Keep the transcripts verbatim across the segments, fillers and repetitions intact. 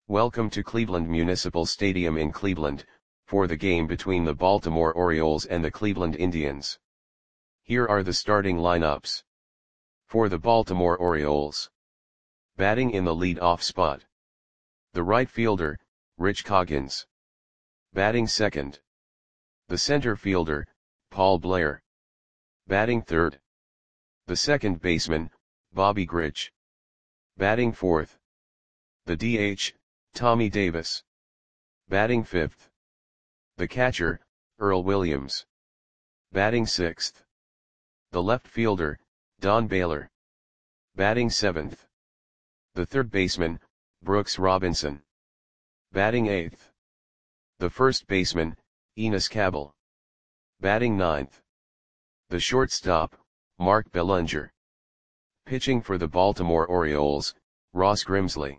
Welcome to Cleveland Municipal Stadium in Cleveland, for the game between the Baltimore Orioles and the Cleveland Indians. Here are the starting lineups. For the Baltimore Orioles. Batting in the lead-off spot. The right fielder, Rich Coggins. Batting second. The center fielder, Paul Blair. Batting third. The second baseman, Bobby Grich. Batting fourth. The D H, Tommy Davis. Batting fifth. The catcher, Earl Williams. Batting sixth. The left fielder, Don Baylor. Batting seventh. The third baseman, Brooks Robinson. Batting eighth. The first baseman, Enos Cabell. Batting ninth. The shortstop, Mark Belanger. Pitching for the Baltimore Orioles, Ross Grimsley.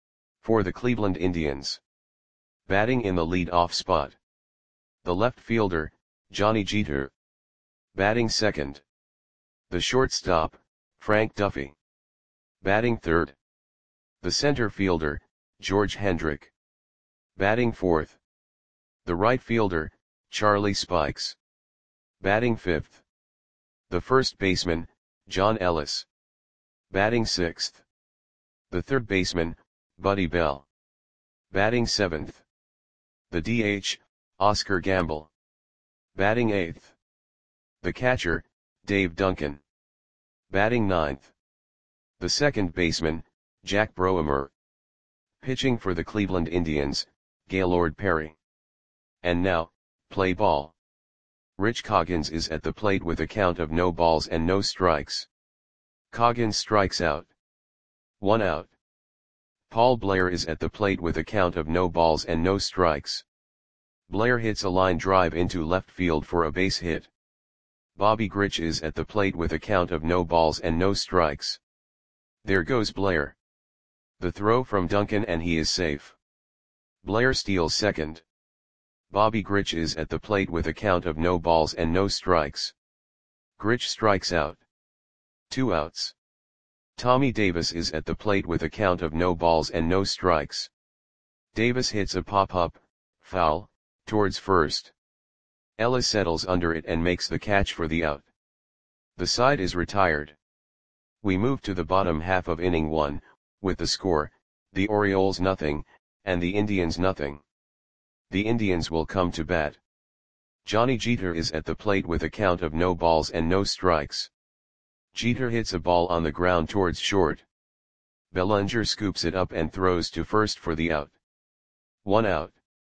For the Cleveland Indians. Batting in the lead-off spot. The left fielder, Johnny Jeter. Batting second. The shortstop, Frank Duffy. Batting third. The center fielder, George Hendrick. Batting fourth. The right fielder, Charlie Spikes. Batting fifth. The first baseman, John Ellis. Batting sixth. The third baseman, Buddy Bell. Batting seventh. The D H, Oscar Gamble. Batting eighth. The catcher, Dave Duncan. Batting ninth. The second baseman, Jack Broemer. Pitching for the Cleveland Indians, Gaylord Perry. And now, play ball. Rich Coggins is at the plate with a count of no balls and no strikes. Coggins strikes out. One out. Paul Blair is at the plate with a count of no balls and no strikes. Blair hits a line drive into left field for a base hit. Bobby Grich is at the plate with a count of no balls and no strikes. There goes Blair. The throw from Duncan and he is safe. Blair steals second. Bobby Grich is at the plate with a count of no balls and no strikes. Grich strikes out. Two outs. Tommy Davis is at the plate with a count of no balls and no strikes. Davis hits a pop-up, foul, towards first. Ellis settles under it and makes the catch for the out. The side is retired. We move to the bottom half of inning one, with the score, the Orioles nothing, and the Indians nothing. The Indians will come to bat. Johnny Jeter is at the plate with a count of no balls and no strikes. Jeter hits a ball on the ground towards short. Belanger scoops it up and throws to first for the out. One out.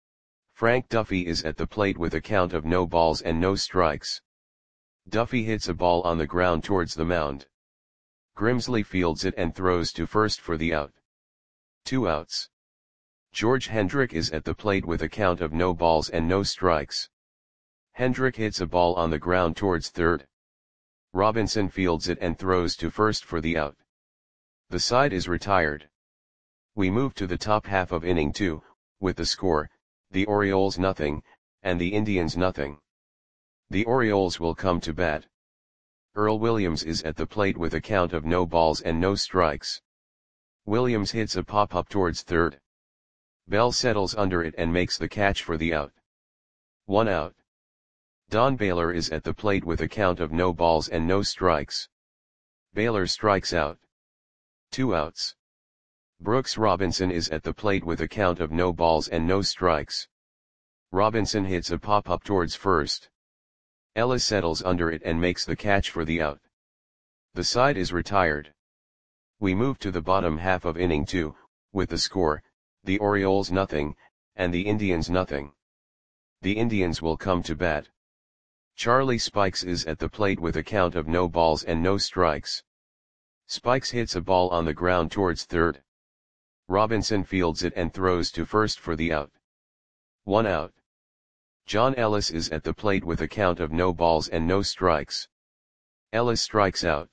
Frank Duffy is at the plate with a count of no balls and no strikes. Duffy hits a ball on the ground towards the mound. Grimsley fields it and throws to first for the out. Two outs. George Hendrick is at the plate with a count of no balls and no strikes. Hendrick hits a ball on the ground towards third. Robinson fields it and throws to first for the out. The side is retired. We move to the top half of inning two, with the score, the Orioles nothing, and the Indians nothing. The Orioles will come to bat. Earl Williams is at the plate with a count of no balls and no strikes. Williams hits a pop-up towards third. Bell settles under it and makes the catch for the out. One out. Don Baylor is at the plate with a count of no balls and no strikes. Baylor strikes out. Two outs. Brooks Robinson is at the plate with a count of no balls and no strikes. Robinson hits a pop-up towards first. Ellis settles under it and makes the catch for the out. The side is retired. We move to the bottom half of inning two, with the score, the Orioles nothing, and the Indians nothing. The Indians will come to bat. Charlie Spikes is at the plate with a count of no balls and no strikes. Spikes hits a ball on the ground towards third. Robinson fields it and throws to first for the out. One out. John Ellis is at the plate with a count of no balls and no strikes. Ellis strikes out.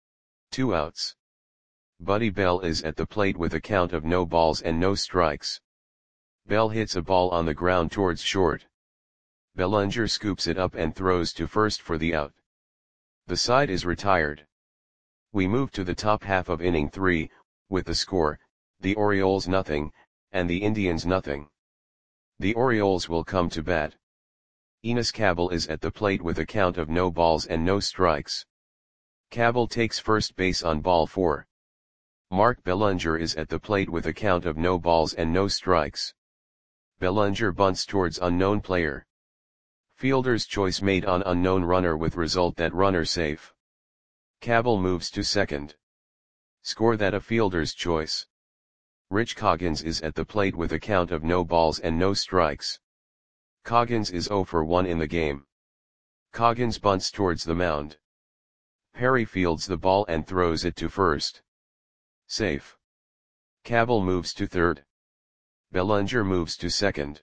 Two outs. Buddy Bell is at the plate with a count of no balls and no strikes. Bell hits a ball on the ground towards short. Belanger scoops it up and throws to first for the out. The side is retired. We move to the top half of inning three, with the score, the Orioles nothing, and the Indians nothing. The Orioles will come to bat. Enos Cabell is at the plate with a count of no balls and no strikes. Cabell takes first base on ball four. Mark Bellinger is at the plate with a count of no balls and no strikes. Bellinger bunts towards unknown player. Fielder's choice made on unknown runner with result that runner safe. Cabell moves to second. Score that a fielder's choice. Rich Coggins is at the plate with a count of no balls and no strikes. Coggins is zero for one in the game. Coggins bunts towards the mound. Perry fields the ball and throws it to first. Safe. Cabell moves to third. Bellinger moves to second.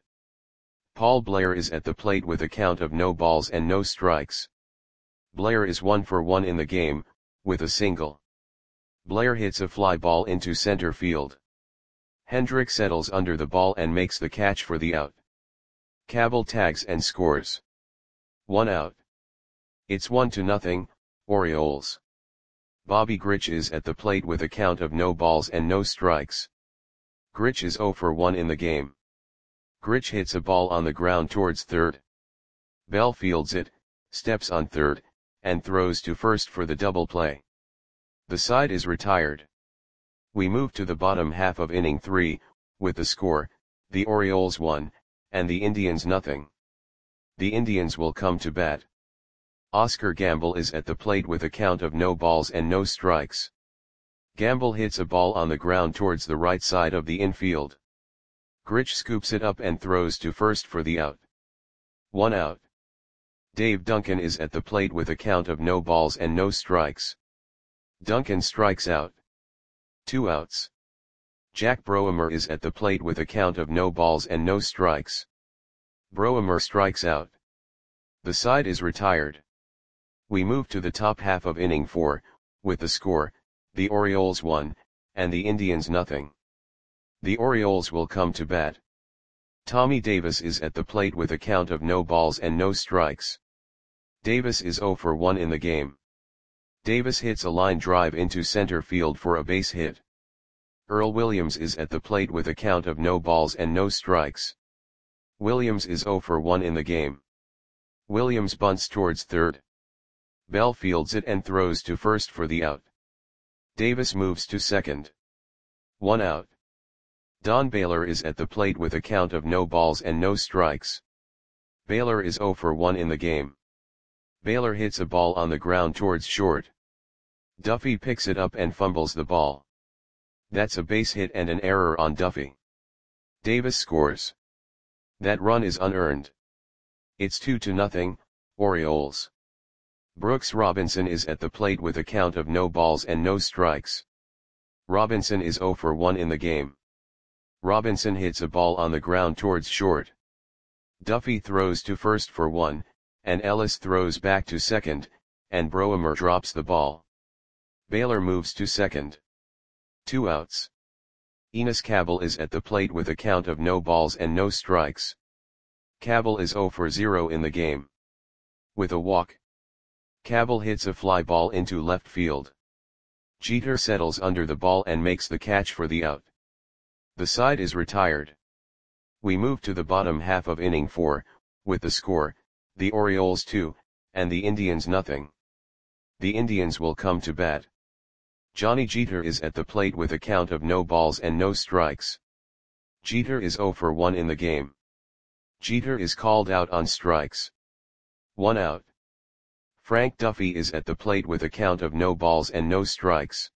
Paul Blair is at the plate with a count of no balls and no strikes. Blair is one for one in the game, with a single. Blair hits a fly ball into center field. Hendrick settles under the ball and makes the catch for the out. Cabell tags and scores. One out. It's one to nothing, Orioles. Bobby Grich is at the plate with a count of no balls and no strikes. Grich is zero for one in the game. Grich hits a ball on the ground towards third. Bell fields it, steps on third, and throws to first for the double play. The side is retired. We move to the bottom half of inning three, with the score, the Orioles one, and the Indians nothing. The Indians will come to bat. Oscar Gamble is at the plate with a count of no balls and no strikes. Gamble hits a ball on the ground towards the right side of the infield. Grich scoops it up and throws to first for the out. One out. Dave Duncan is at the plate with a count of no balls and no strikes. Duncan strikes out. Two outs. Jack Broemer is at the plate with a count of no balls and no strikes. Broemer strikes out. The side is retired. We move to the top half of inning four, with the score, the Orioles one, and the Indians nothing. The Orioles will come to bat. Tommy Davis is at the plate with a count of no balls and no strikes. Davis is zero for one in the game. Davis hits a line drive into center field for a base hit. Earl Williams is at the plate with a count of no balls and no strikes. Williams is zero for one in the game. Williams bunts towards third. Bell fields it and throws to first for the out. Davis moves to second. One out. Don Baylor is at the plate with a count of no balls and no strikes. Baylor is zero for one in the game. Baylor hits a ball on the ground towards short. Duffy picks it up and fumbles the ball. That's a base hit and an error on Duffy. Davis scores. That run is unearned. It's two to nothing, Orioles. Brooks Robinson is at the plate with a count of no balls and no strikes. Robinson is zero for one in the game. Robinson hits a ball on the ground towards short. Duffy throws to first for one, and Ellis throws back to second, and Broemer drops the ball. Baylor moves to second. Two outs. Enos Cabell is at the plate with a count of no balls and no strikes. Cabell is zero for zero in the game. With a walk, Cabell hits a fly ball into left field. Jeter settles under the ball and makes the catch for the out. The side is retired. We move to the bottom half of inning four, with the score, the Orioles two, and the Indians nothing. The Indians will come to bat. Johnny Jeter is at the plate with a count of no balls and no strikes. Jeter is zero for one in the game. Jeter is called out on strikes. One out. Frank Duffy is at the plate with a count of no balls and no strikes.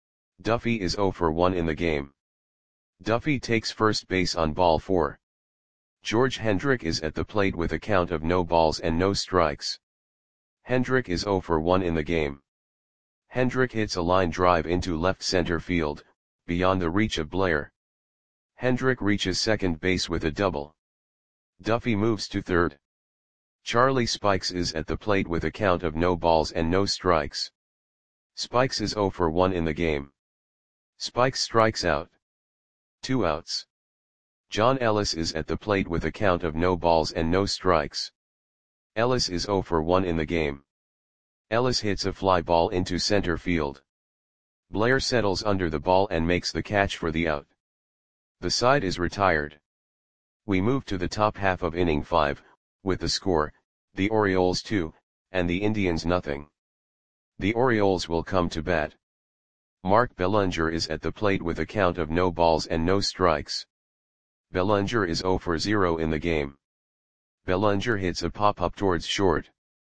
Duffy is zero for one in the game. Duffy takes first base on ball four. George Hendrick is at the plate with a count of no balls and no strikes. Hendrick is zero for one in the game. Hendrick hits a line drive into left center field, beyond the reach of Blair. Hendrick reaches second base with a double. Duffy moves to third. Charlie Spikes is at the plate with a count of no balls and no strikes. Spikes is zero for one in the game. Spikes strikes out. Two outs. John Ellis is at the plate with a count of no balls and no strikes. Ellis is zero for one in the game. Ellis hits a fly ball into center field. Blair settles under the ball and makes the catch for the out. The side is retired. We move to the top half of inning five, with the score, the Orioles two, and the Indians nothing. The Orioles will come to bat. Mark Belanger is at the plate with a count of no balls and no strikes. Belanger is zero for zero in the game. Belanger hits a pop-up towards short.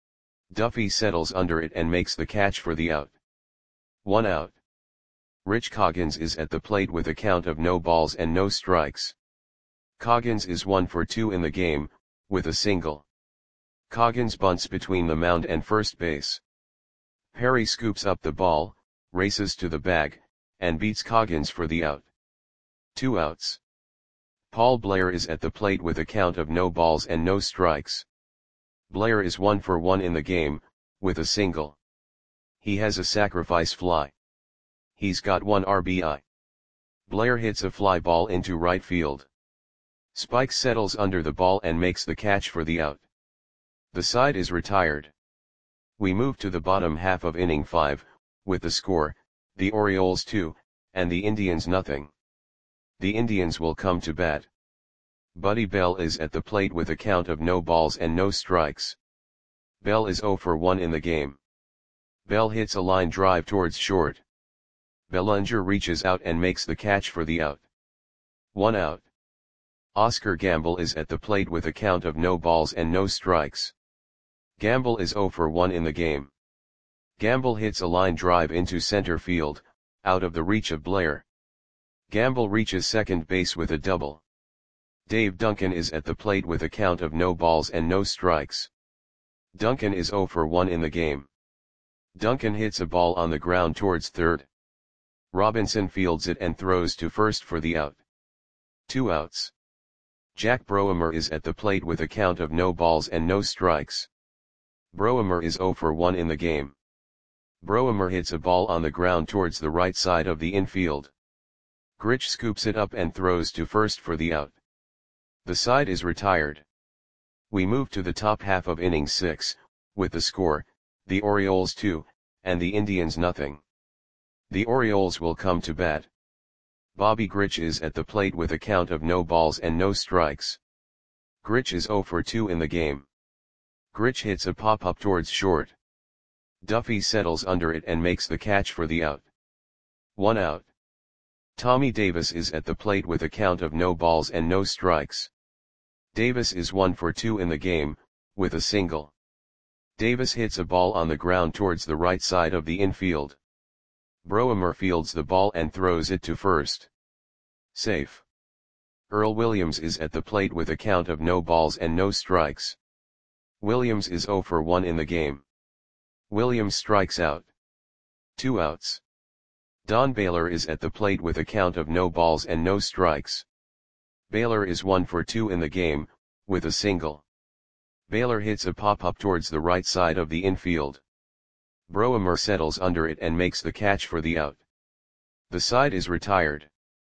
Duffy settles under it and makes the catch for the out. One out. Rich Coggins is at the plate with a count of no balls and no strikes. Coggins is one for two in the game, with a single. Coggins bunts between the mound and first base. Perry scoops up the ball, races to the bag, and beats Coggins for the out. Two outs. Paul Blair is at the plate with a count of no balls and no strikes. Blair is one for one in the game, with a single. He has a sacrifice fly. He's got one R B I. Blair hits a fly ball into right field. Spike settles under the ball and makes the catch for the out. The side is retired. We move to the bottom half of inning five, with the score, the Orioles two, and the Indians nothing. The Indians will come to bat. Buddy Bell is at the plate with a count of no balls and no strikes. Bell is zero for one in the game. Bell hits a line drive towards short. Belanger reaches out and makes the catch for the out. One out. Oscar Gamble is at the plate with a count of no balls and no strikes. Gamble is zero for one in the game. Gamble hits a line drive into center field, out of the reach of Blair. Gamble reaches second base with a double. Dave Duncan is at the plate with a count of no balls and no strikes. Duncan is zero for one in the game. Duncan hits a ball on the ground towards third. Robinson fields it and throws to first for the out. Two outs. Jack Broemer is at the plate with a count of no balls and no strikes. Broemer is zero for one in the game. Broemer hits a ball on the ground towards the right side of the infield. Grich scoops it up and throws to first for the out. The side is retired. We move to the top half of inning six, with the score, the Orioles two, and the Indians nothing. The Orioles will come to bat. Bobby Grich is at the plate with a count of no balls and no strikes. Grich is zero for two in the game. Grich hits a pop-up towards short. Duffy settles under it and makes the catch for the out. One out. Tommy Davis is at the plate with a count of no balls and no strikes. Davis is one for two in the game, with a single. Davis hits a ball on the ground towards the right side of the infield. Broemer fields the ball and throws it to first. Safe. Earl Williams is at the plate with a count of no balls and no strikes. Williams is zero for one in the game. Williams strikes out. Two outs. Don Baylor is at the plate with a count of no balls and no strikes. Baylor is one for two in the game, with a single. Baylor hits a pop-up towards the right side of the infield. Broemer settles under it and makes the catch for the out. The side is retired.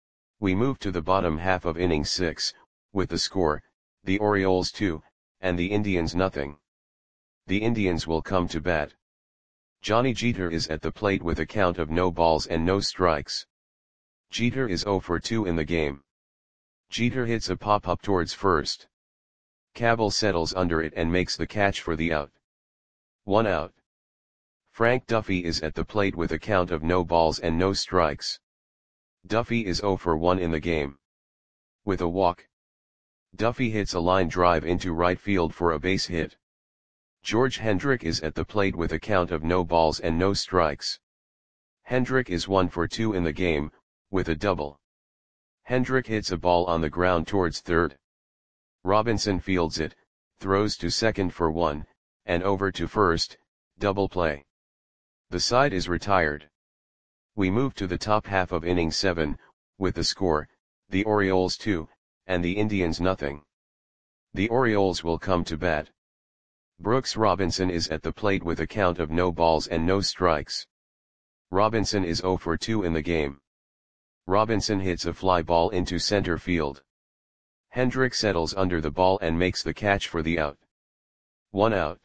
We move to the bottom half of inning six, with the score, the Orioles two, and the Indians nothing. The Indians will come to bat. Johnny Jeter is at the plate with a count of no balls and no strikes. Jeter is zero for two in the game. Jeter hits a pop-up towards first. Cabell settles under it and makes the catch for the out. One out. Frank Duffy is at the plate with a count of no balls and no strikes. Duffy is zero for one in the game. With a walk. Duffy hits a line drive into right field for a base hit. George Hendrick is at the plate with a count of no balls and no strikes. Hendrick is one for two in the game, with a double. Hendrick hits a ball on the ground towards third. Robinson fields it, throws to second for one, and over to first, double play. The side is retired. We move to the top half of inning seven, with the score, the Orioles two, and the Indians nothing. The Orioles will come to bat. Brooks Robinson is at the plate with a count of no balls and no strikes. Robinson is zero for two in the game. Robinson hits a fly ball into center field. Hendrick settles under the ball and makes the catch for the out. One out.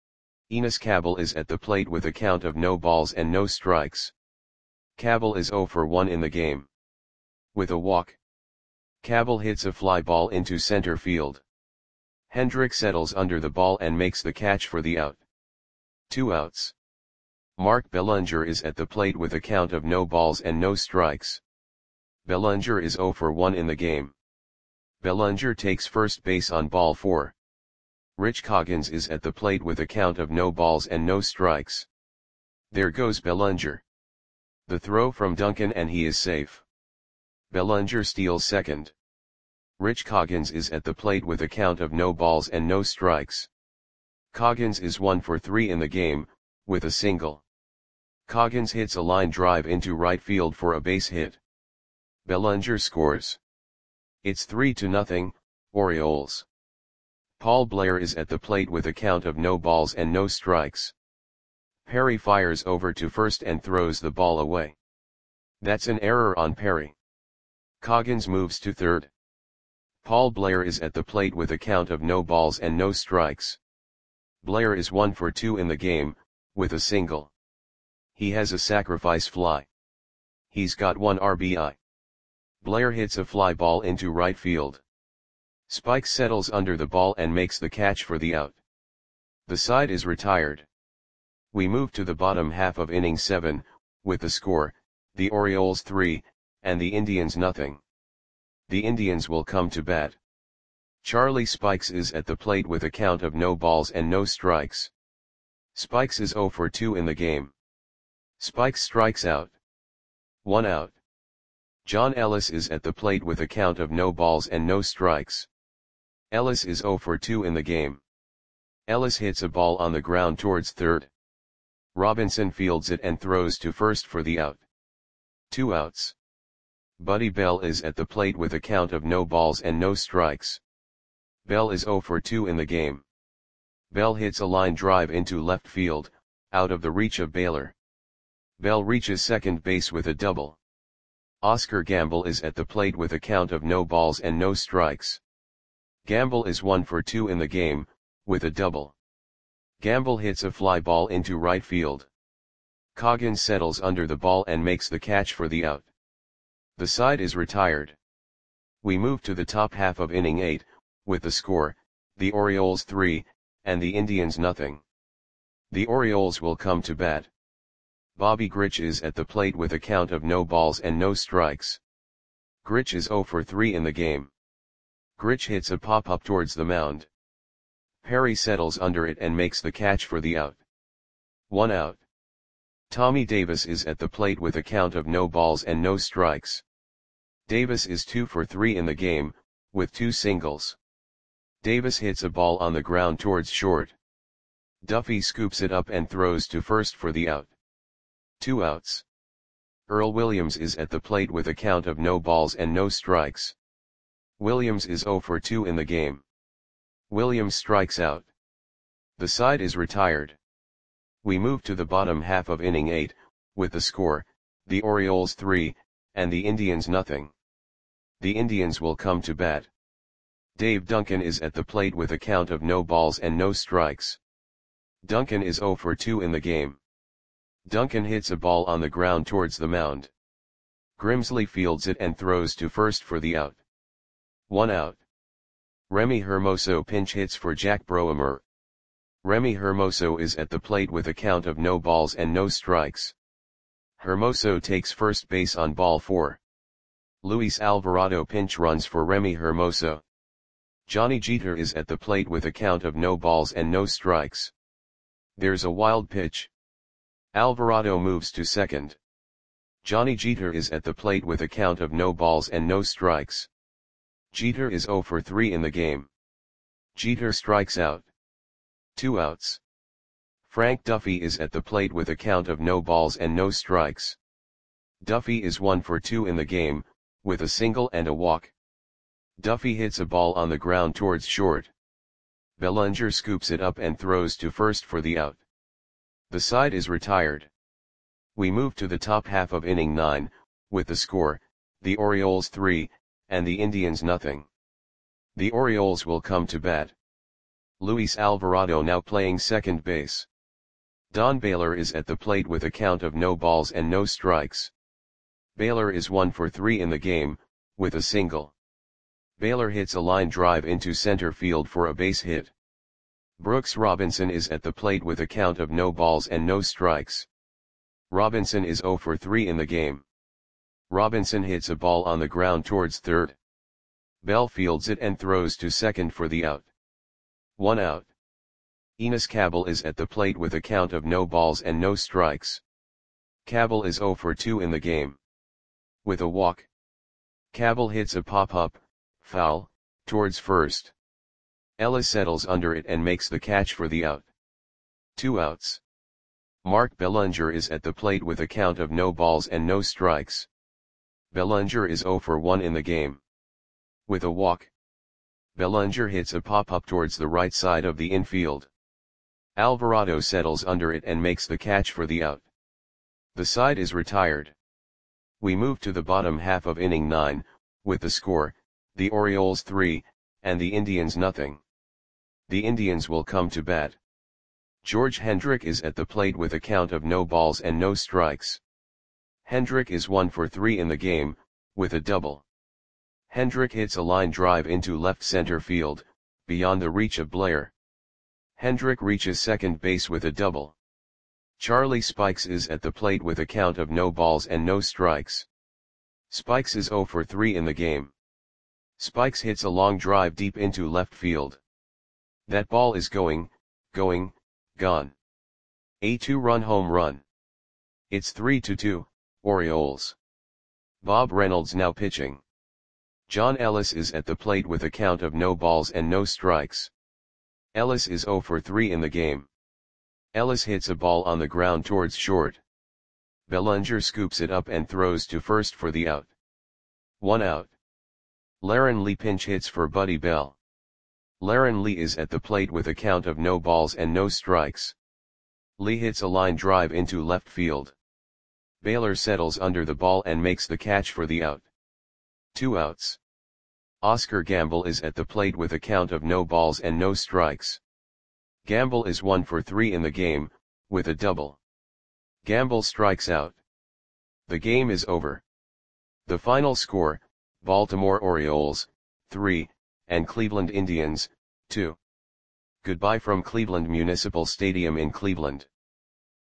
Enos Cabell is at the plate with a count of no balls and no strikes. Cabell is zero for one in the game. With a walk. Cabell hits a fly ball into center field. Hendrick settles under the ball and makes the catch for the out. Two outs. Mark Bellinger is at the plate with a count of no balls and no strikes. Bellinger is zero for one in the game. Bellinger takes first base on ball four. Rich Coggins is at the plate with a count of no balls and no strikes. There goes Bellinger. The throw from Duncan and he is safe. Bellinger steals second. Rich Coggins is at the plate with a count of no balls and no strikes. Coggins is one for three in the game, with a single. Coggins hits a line drive into right field for a base hit. Bellinger scores. It's three to nothing, Orioles. Paul Blair is at the plate with a count of no balls and no strikes. Perry fires over to first and throws the ball away. That's an error on Perry. Coggins moves to third. Paul Blair is at the plate with a count of no balls and no strikes. Blair is one for two in the game, with a single. He has a sacrifice fly. He's got one R B I. Blair hits a fly ball into right field. Spike settles under the ball and makes the catch for the out. The side is retired. We move to the bottom half of inning seven, with the score, the Orioles three, and the Indians nothing. The Indians will come to bat. Charlie Spikes is at the plate with a count of no balls and no strikes. Spikes is zero for two in the game. Spikes strikes out. One out. John Ellis is at the plate with a count of no balls and no strikes. Ellis is zero for two in the game. Ellis hits a ball on the ground towards third. Robinson fields it and throws to first for the out. Two outs. Buddy Bell is at the plate with a count of no balls and no strikes. Bell is zero for two in the game. Bell hits a line drive into left field, out of the reach of Baylor. Bell reaches second base with a double. Oscar Gamble is at the plate with a count of no balls and no strikes. Gamble is one for two in the game, with a double. Gamble hits a fly ball into right field. Coggins settles under the ball and makes the catch for the out. The side is retired. We move to the top half of inning eight, with the score, the Orioles three, and the Indians nothing. The Orioles will come to bat. Bobby Grich is at the plate with a count of no balls and no strikes. Grich is zero for three in the game. Grich hits a pop-up towards the mound. Perry settles under it and makes the catch for the out. One out. Tommy Davis is at the plate with a count of no balls and no strikes. Davis is two for three in the game, with two singles. Davis hits a ball on the ground towards short. Duffy scoops it up and throws to first for the out. Two outs. Earl Williams is at the plate with a count of no balls and no strikes. Williams is zero for two in the game. Williams strikes out. The side is retired. We move to the bottom half of inning eight, with the score, the Orioles three, and the Indians nothing. The Indians will come to bat. Dave Duncan is at the plate with a count of no balls and no strikes. Duncan is zero for two in the game. Duncan hits a ball on the ground towards the mound. Grimsley fields it and throws to first for the out. One out. Remy Hermoso pinch hits for Jack Broemer. Remy Hermoso is at the plate with a count of no balls and no strikes. Hermoso takes first base on ball four. Luis Alvarado pinch runs for Remy Hermoso. Johnny Jeter is at the plate with a count of no balls and no strikes. There's a wild pitch. Alvarado moves to second. Johnny Jeter is at the plate with a count of no balls and no strikes. Jeter is zero for three in the game. Jeter strikes out. Two outs. Frank Duffy is at the plate with a count of no balls and no strikes. Duffy is one for two in the game, with a single and a walk. Duffy hits a ball on the ground towards short. Bellinger scoops it up and throws to first for the out. The side is retired. We move to the top half of inning nine, with the score, the Orioles three, and the Indians nothing. The Orioles will come to bat. Luis Alvarado now playing second base. Don Baylor is at the plate with a count of no balls and no strikes. Baylor is one for three in the game, with a single. Baylor hits a line drive into center field for a base hit. Brooks Robinson is at the plate with a count of no balls and no strikes. Robinson is zero for three in the game. Robinson hits a ball on the ground towards third. Bell fields it and throws to second for the out. One out. Enos Cabell is at the plate with a count of no balls and no strikes. Cabell is zero for two in the game. With a walk. Cabell hits a pop-up, foul, towards first. Ellis settles under it and makes the catch for the out. Two outs. Mark Bellinger is at the plate with a count of no balls and no strikes. Bellinger is zero for one in the game. With a walk. Bellinger hits a pop-up towards the right side of the infield. Alvarado settles under it and makes the catch for the out. The side is retired. We move to the bottom half of inning nine, with the score, the Orioles three, and the Indians nothing. The Indians will come to bat. George Hendrick is at the plate with a count of no balls and no strikes. Hendrick is one for three in the game, with a double. Hendrick hits a line drive into left center field, beyond the reach of Blair. Hendrick reaches second base with a double. Charlie Spikes is at the plate with a count of no balls and no strikes. Spikes is zero for three in the game. Spikes hits a long drive deep into left field. That ball is going, going, gone. A two-run home run. It's three to two, Orioles. Bob Reynolds now pitching. John Ellis is at the plate with a count of no balls and no strikes. Ellis is zero for three in the game. Ellis hits a ball on the ground towards short. Bellinger scoops it up and throws to first for the out. One out. Laren Lee pinch hits for Buddy Bell. Laren Lee is at the plate with a count of no balls and no strikes. Lee hits a line drive into left field. Baylor settles under the ball and makes the catch for the out. Two outs. Oscar Gamble is at the plate with a count of no balls and no strikes. Gamble is one for three in the game, with a double. Gamble strikes out. The game is over. The final score, Baltimore Orioles, three, and Cleveland Indians, two. Goodbye from Cleveland Municipal Stadium in Cleveland.